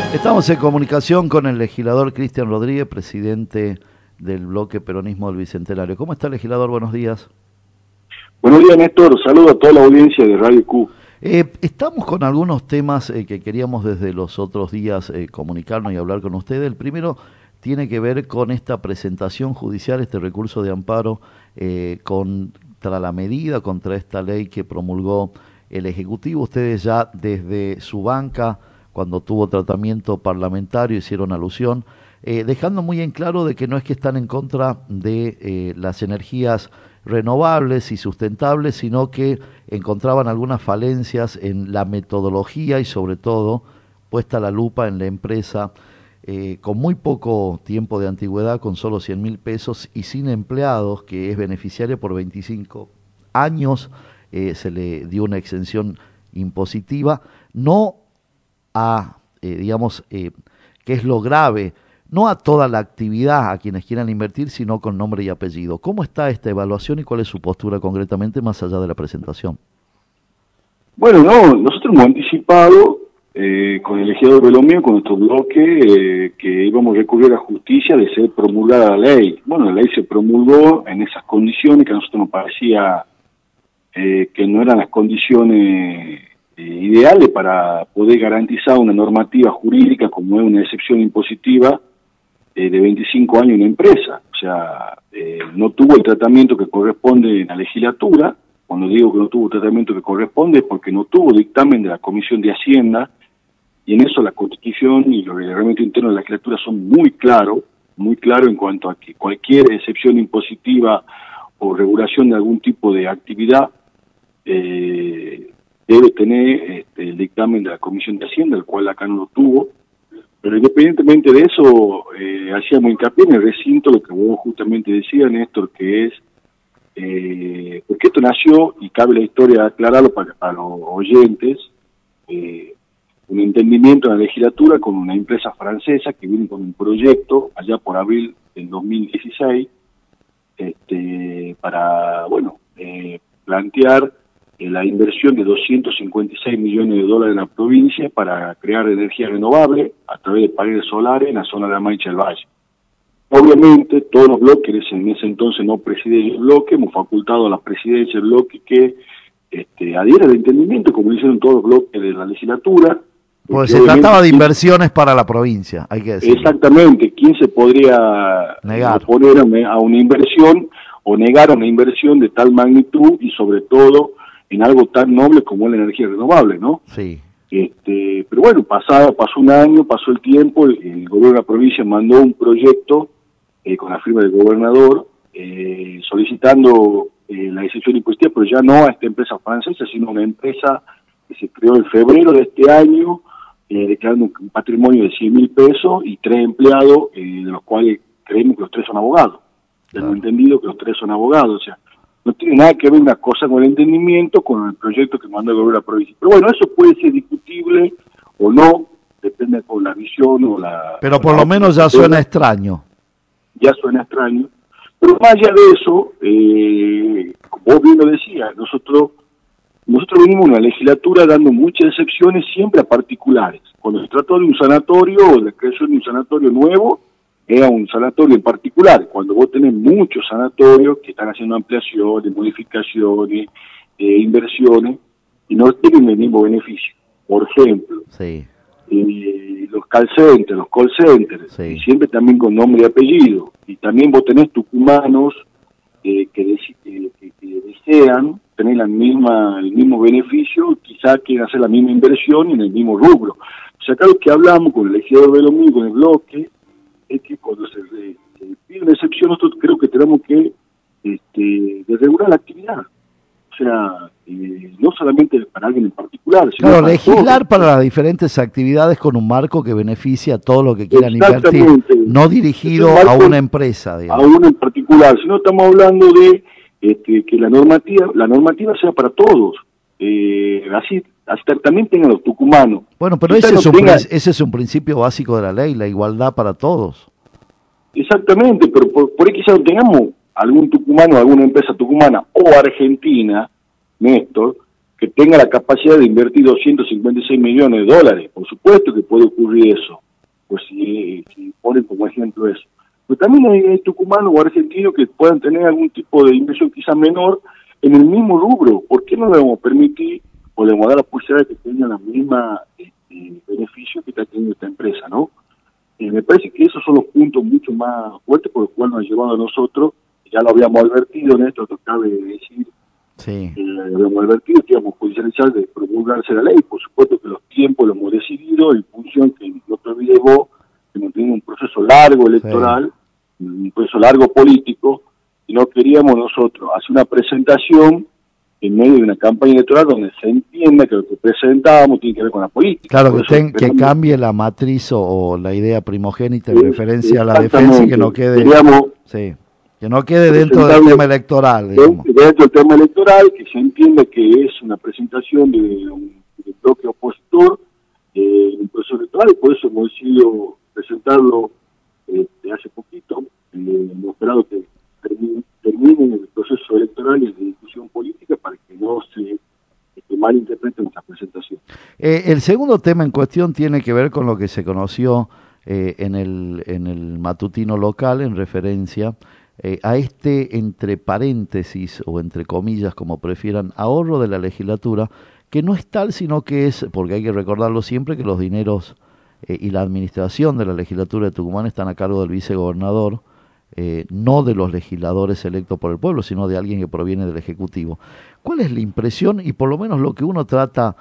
Estamos en comunicación con el legislador Cristian Rodríguez, presidente del bloque Peronismo del Bicentenario. ¿Cómo está, legislador? Buenos días. Buenos días, Néstor. Saludo a toda la audiencia de Radio Q. Estamos con algunos temas que queríamos desde los otros días comunicarnos y hablar con ustedes. El primero tiene que ver con esta presentación judicial, este recurso de amparo contra la medida, contra esta ley que promulgó el Ejecutivo. Ustedes ya desde su banca, cuando tuvo tratamiento parlamentario, hicieron alusión, dejando muy en claro de que no es que están en contra de las energías renovables y sustentables, sino que encontraban algunas falencias en la metodología y sobre todo puesta la lupa en la empresa con muy poco tiempo de antigüedad, con solo 100.000 pesos y sin empleados, que es beneficiaria por 25 años, se le dio una exención impositiva, no a, que es lo grave, no a toda la actividad a quienes quieran invertir, sino con nombre y apellido. ¿Cómo está esta evaluación y cuál es su postura concretamente más allá de la presentación? Bueno, no, nosotros hemos anticipado con el legislador Belomio, con nuestro bloque, que íbamos a recurrir a justicia de ser promulgada la ley. Bueno, la ley se promulgó en esas condiciones que a nosotros nos parecía que no eran las condiciones ideales para poder garantizar una normativa jurídica como es una excepción impositiva de 25 años en una empresa. O sea, no tuvo el tratamiento que corresponde en la legislatura. Cuando digo que no tuvo el tratamiento que corresponde es porque no tuvo dictamen de la Comisión de Hacienda, y en eso la Constitución y los reglamentos internos de la legislatura son muy claros en cuanto a que cualquier excepción impositiva o regulación de algún tipo de actividad debe tener el dictamen de la Comisión de Hacienda, el cual acá no lo tuvo. Pero independientemente de eso, hacíamos hincapié en el recinto, lo que vos justamente decías, Néstor, que es, porque esto nació, y cabe la historia aclararlo para los oyentes, un entendimiento en la legislatura con una empresa francesa que viene con un proyecto allá por abril del 2016, para, plantear la inversión de 256 millones de dólares en la provincia para crear energía renovable a través de paneles solares en la zona de la Mancha del Valle. Obviamente, todos los bloques, en ese entonces no presidía el bloque, hemos facultado a la presidencia del bloque que adhiera al entendimiento, como hicieron todos los bloques de la legislatura. Pues se trataba de inversiones para la provincia, hay que decir. Exactamente, ¿quién se podría oponer a una inversión o negar una inversión de tal magnitud y sobre todo en algo tan noble como es la energía renovable, ¿no? Sí. Pero bueno, pasó un año, pasó el tiempo, el gobierno de la provincia mandó un proyecto con la firma del gobernador solicitando la excepción impositiva, pero ya no a esta empresa francesa, sino a una empresa que se creó en febrero de este año, declarando un patrimonio de 100.000 pesos y 3 empleados, de los cuales creemos que los 3 son abogados. Tengo entendido que los 3 son abogados, o sea, no tiene nada que ver una cosa con el entendimiento, con el proyecto que mandó el gobierno de la provincia. Pero bueno, eso puede ser discutible o no, depende con la visión o la... Pero por lo menos ya suena extraño. Ya suena extraño. Pero más allá de eso, como vos bien lo decías, nosotros venimos en la legislatura dando muchas excepciones siempre a particulares. Cuando se trató de un sanatorio o de la creación de un sanatorio nuevo, era un sanatorio en particular. Cuando vos tenés muchos sanatorios que están haciendo ampliaciones, modificaciones, inversiones, y no tienen el mismo beneficio. Por ejemplo, los call centers, sí. Y siempre también con nombre y apellido. Y también vos tenés tucumanos que desean tener el mismo beneficio, quizá quieren hacer la misma inversión en el mismo rubro. O sea, acá lo que hablamos con el legislador Belomí, con el bloque, es que cuando se pide una excepción, nosotros creo que tenemos que regular la actividad. O sea, no solamente para alguien en particular, sino claro, para legislar todos. para las diferentes actividades con un marco que beneficie a todos los que quieran invertir, no dirigido a una empresa, digamos. A una en particular, sino estamos hablando de que la normativa sea para todos. Así también tengan los tucumanos. Bueno, pero ese es un principio básico de la ley, la igualdad para todos. Exactamente, pero por ahí quizás no tengamos algún tucumano, alguna empresa tucumana o argentina, Néstor, que tenga la capacidad de invertir 256 millones de dólares. Por supuesto que puede ocurrir eso. pues si ponen como ejemplo eso. Pero también hay tucumanos o argentinos que puedan tener algún tipo de inversión quizá menor en el mismo rubro. ¿Por qué no le vamos a permitir o le vamos a dar la posibilidad de que tengan la misma beneficio que está teniendo esta empresa, ¿no? Me parece que esos son los puntos mucho más fuertes por los cuales nos ha llevado a nosotros, ya lo habíamos advertido en esto, cabe decir, sí. Lo habíamos advertido que íbamos a judicializar de promulgarse la ley. Por supuesto que los tiempos lo hemos decidido en función que nosotros vivimos, que hemos tenido un proceso largo electoral, sí, un proceso largo político, y no queríamos nosotros hacer una presentación en medio de una campaña electoral donde se entienda que lo que presentábamos tiene que ver con la política. Claro, que cambie la matriz o la idea primogénita en referencia a la defensa y que no quede, sí, que no quede dentro del tema electoral. Digamos. Dentro del tema electoral, que se entienda que es una presentación de un bloque opositor en un proceso electoral, y por eso hemos decidido presentarlo hace poquito. Hemos esperado que termine el proceso electoral y de discusión política para que no se malinterprete nuestra presentación. El segundo tema en cuestión tiene que ver con lo que se conoció en el matutino local en referencia a entre paréntesis o entre comillas, como prefieran, ahorro de la legislatura, que no es tal, sino que es, porque hay que recordarlo siempre, que los dineros y la administración de la legislatura de Tucumán están a cargo del vicegobernador, no de los legisladores electos por el pueblo, sino de alguien que proviene del Ejecutivo. ¿Cuál es la impresión y por lo menos lo que uno trata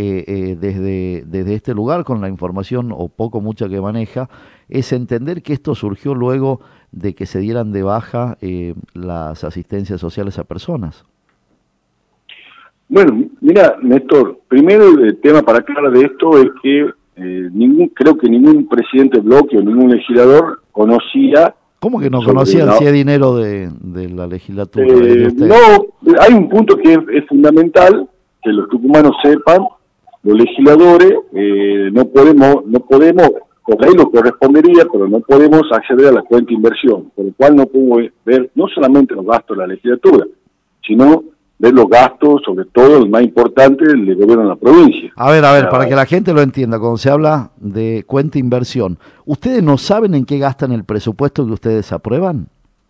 desde este lugar, con la información o poco mucha que maneja, es entender que esto surgió luego de que se dieran de baja las asistencias sociales a personas? Bueno, mira, Néstor, primero el tema para aclarar de esto es que creo que ningún presidente de bloque o ningún legislador conocía. ¿Cómo que no conocían si es dinero de la legislatura? No, hay un punto que es fundamental, que los tucumanos sepan, los legisladores no podemos, por ley lo correspondería, pero no podemos acceder a la cuenta de inversión, por lo cual no podemos ver no solamente los gastos de la legislatura, sino ver los gastos, sobre todo el más importante, del gobierno de la provincia. A ver, para que la gente lo entienda, cuando se habla de cuenta inversión, ¿ustedes no saben en qué gastan el presupuesto que ustedes aprueban?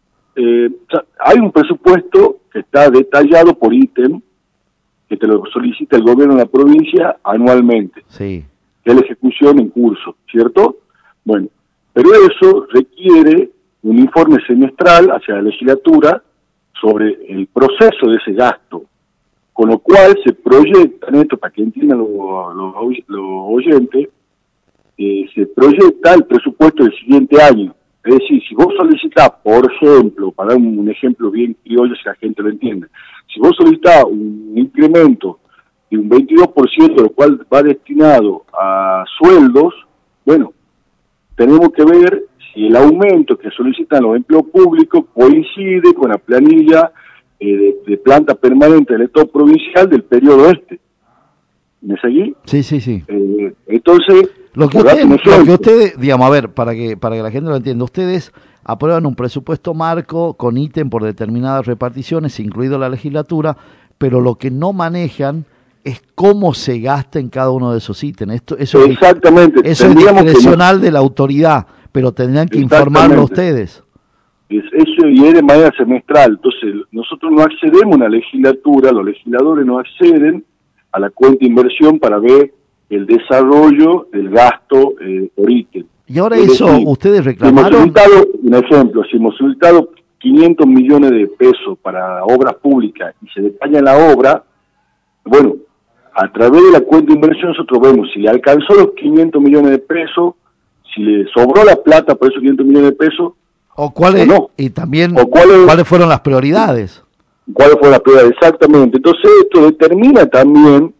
Hay un presupuesto que está detallado por ítem, que te lo solicita el gobierno de la provincia anualmente, sí, que es la ejecución en curso, ¿cierto? Bueno, pero eso requiere un informe semestral hacia la legislatura sobre el proceso de ese gasto, con lo cual se proyecta, esto para que entiendan los oyentes, se proyecta el presupuesto del siguiente año. Es decir, si vos solicitás, por ejemplo, para dar un ejemplo bien criollo si la gente lo entiende, si vos solicitás un incremento de un 22%, lo cual va destinado a sueldos, bueno, tenemos que ver si el aumento que solicitan los empleos públicos coincide con la planilla de planta permanente del Estado provincial del periodo este. ¿Me seguí? Sí. Entonces, lo que ustedes, digamos, a ver, para que la gente lo entienda, ustedes aprueban un presupuesto marco con ítem por determinadas reparticiones, incluido la legislatura, pero lo que no manejan es cómo se gasta en cada uno de esos ítems. Eso exactamente. Eso es discrecional de la autoridad, pero tendrían que informarlo ustedes. Eso y es de manera semestral. Entonces, nosotros no accedemos a la legislatura, los legisladores no acceden a la cuenta de inversión para ver el desarrollo del gasto por ítem. Y ahora eso, ustedes reclamaron... Un ejemplo, si hemos solicitado 500 millones de pesos para obras públicas y se detalla la obra, bueno, a través de la cuenta de inversión nosotros vemos si le alcanzó los 500 millones de pesos, si le sobró la plata por esos 500 millones de pesos, o no. Y también cuáles fueron las prioridades. ¿Cuáles fueron las prioridades? Exactamente. Entonces esto determina también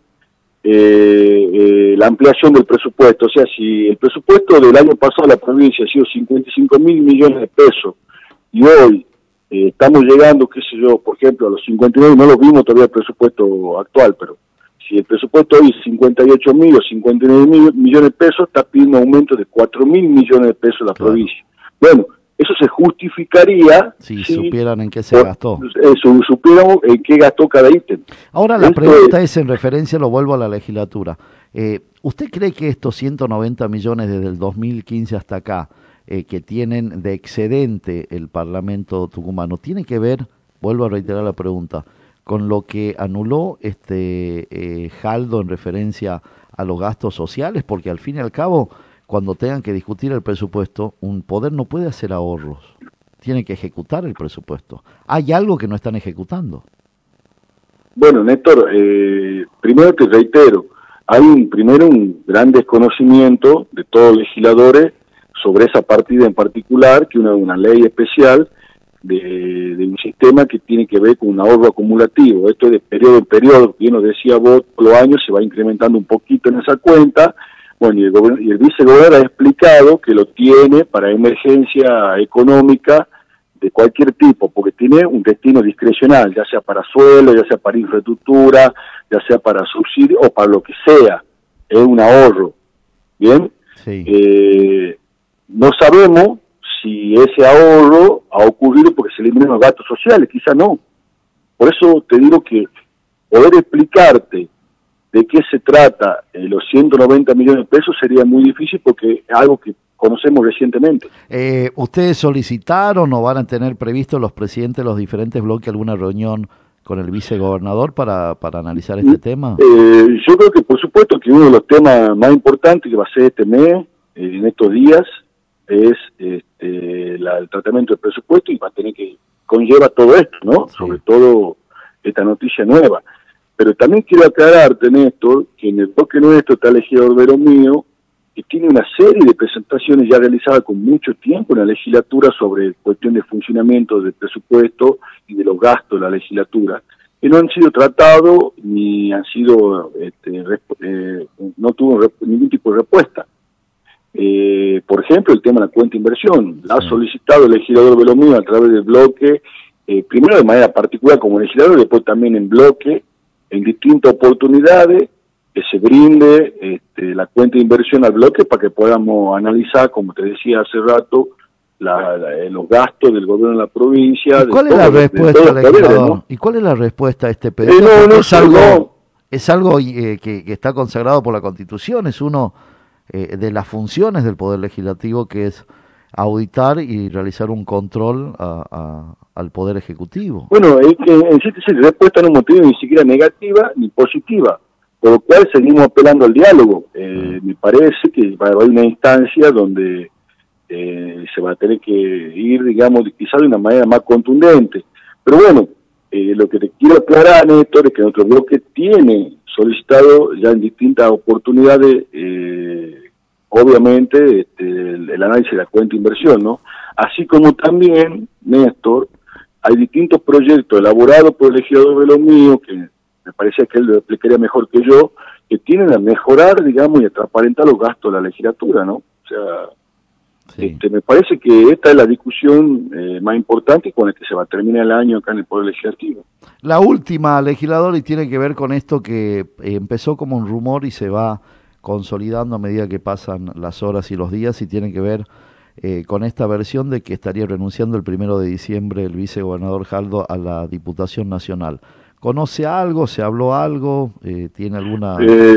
la ampliación del presupuesto. O sea, si el presupuesto del año pasado de la provincia ha sido 55.000 millones de pesos y hoy estamos llegando, qué sé yo, por ejemplo, a los 59, no lo vimos todavía el presupuesto actual, pero si el presupuesto hoy es 58.000 o 59.000 millones de pesos, está pidiendo un aumento de 4.000 millones de pesos en la provincia. Bueno, eso se justificaría si supieran en qué se gastó. Supieran en qué gastó cada ítem. Ahora la pregunta es en referencia, lo vuelvo a la legislatura. ¿Usted cree que estos 190 millones desde el 2015 hasta acá, que tienen de excedente el Parlamento tucumano, tiene que ver, vuelvo a reiterar la pregunta, con lo que anuló Jaldo en referencia a los gastos sociales? Porque al fin y al cabo, cuando tengan que discutir el presupuesto, un poder no puede hacer ahorros, tiene que ejecutar el presupuesto. ¿Hay algo que no están ejecutando? Bueno, Néstor, primero te reitero, hay un gran desconocimiento de todos los legisladores sobre esa partida en particular, que una ley especial de un sistema que tiene que ver con un ahorro acumulativo. Esto es de periodo en periodo, bien lo decía vos, los años se va incrementando un poquito en esa cuenta. Bueno, y el vicegobernador ha explicado que lo tiene para emergencia económica de cualquier tipo, porque tiene un destino discrecional, ya sea para suelo, ya sea para infraestructura, ya sea para subsidio o para lo que sea, es un ahorro, ¿bien? Sí. No sabemos si ese ahorro ha ocurrido porque se eliminan los gastos sociales, quizá no. Por eso te digo que poder explicarte de qué se trata los 190 millones de pesos sería muy difícil porque es algo que conocemos recientemente. ¿Ustedes solicitaron o van a tener previsto los presidentes de los diferentes bloques alguna reunión con el vicegobernador para analizar este tema? Yo creo que por supuesto que uno de los temas más importantes que va a ser este mes, en estos días, es el tratamiento del presupuesto y va a tener que conlleva todo esto, ¿no? Sí. Sobre todo esta noticia nueva. Pero también quiero aclararte, Néstor, que en el bloque nuestro está el legislador Veromío, que tiene una serie de presentaciones ya realizadas con mucho tiempo en la legislatura sobre cuestión de funcionamiento del presupuesto y de los gastos de la legislatura, que no han sido tratados ni han sido, no tuvo ningún tipo de respuesta. Por ejemplo, el tema de la cuenta de inversión, la ha solicitado el legislador Veromío a través del bloque, primero de manera particular como legislador, después también en bloque, en distintas oportunidades, que se brinde la cuenta de inversión al bloque para que podamos analizar, como te decía hace rato, los gastos del gobierno de la provincia. ¿Y cuál es la respuesta, legislador? ¿No? ¿Y cuál es la respuesta a este pedido? Es algo que está consagrado por la Constitución, es uno de las funciones del Poder Legislativo, que es auditar y realizar un control al Poder Ejecutivo. Bueno, es que en sí la respuesta no motiva ni siquiera negativa ni positiva, por lo cual seguimos apelando al diálogo. Me parece que va a haber una instancia donde se va a tener que ir, digamos, quizás de una manera más contundente. Pero bueno, lo que te quiero aclarar, Néstor, es que nuestro bloque tiene solicitado ya en distintas oportunidades, obviamente, el análisis de la cuenta de inversión, ¿no? Así como también, Néstor, hay distintos proyectos elaborados por el legislador Veromío, que me parece que él lo explicaría mejor que yo, que tienen a mejorar, digamos, y a transparentar los gastos de la legislatura, ¿no? O sea, sí. Me parece que esta es la discusión más importante con la que se va a terminar el año acá en el Poder Legislativo. La última, legislador, y tiene que ver con esto que empezó como un rumor y se va consolidando a medida que pasan las horas y los días, y tiene que ver con esta versión de que estaría renunciando el 1 de diciembre el vicegobernador Jaldo a la Diputación Nacional. ¿Conoce algo? ¿Se habló algo? ¿Tiene alguna...?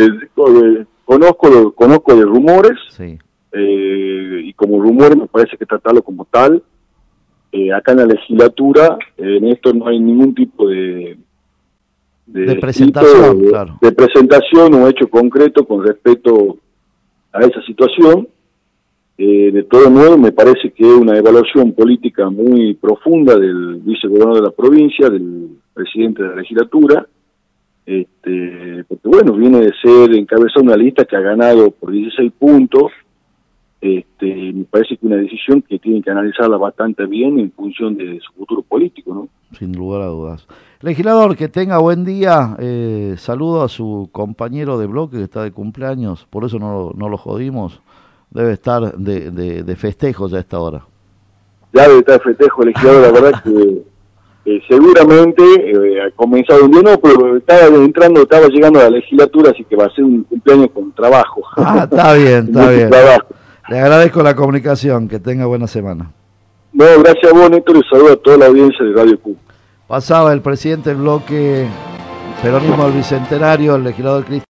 Conozco de rumores, sí. Y como rumores me parece que tratarlo como tal. Acá en la legislatura, en esto no hay ningún tipo de presentación, claro. De presentación o hecho concreto con respecto a esa situación. De todo modo, me parece que es una evaluación política muy profunda del vicegobernador de la provincia, del presidente de la legislatura, porque bueno, viene de ser encabezado una lista que ha ganado por 16 puntos. Me parece que una decisión que tienen que analizarla bastante bien en función de su futuro político, ¿no? Sin lugar a dudas. Legislador, que tenga buen día. Saludo a su compañero de bloque que está de cumpleaños, por eso no lo jodimos. Debe estar de festejos a esta hora. Ya debe estar de festejo, legislador, la verdad que seguramente ha comenzado un día, no, pero estaba llegando a la legislatura, así que va a ser un cumpleaños con trabajo. Ah, está bien, está bien. Trabajo. Le agradezco la comunicación, que tenga buena semana. No, gracias a vos, Néstor, y saludo a toda la audiencia de Radio Q. Pasaba el presidente del bloque Peronismo del Bicentenario, el legislador Cristian.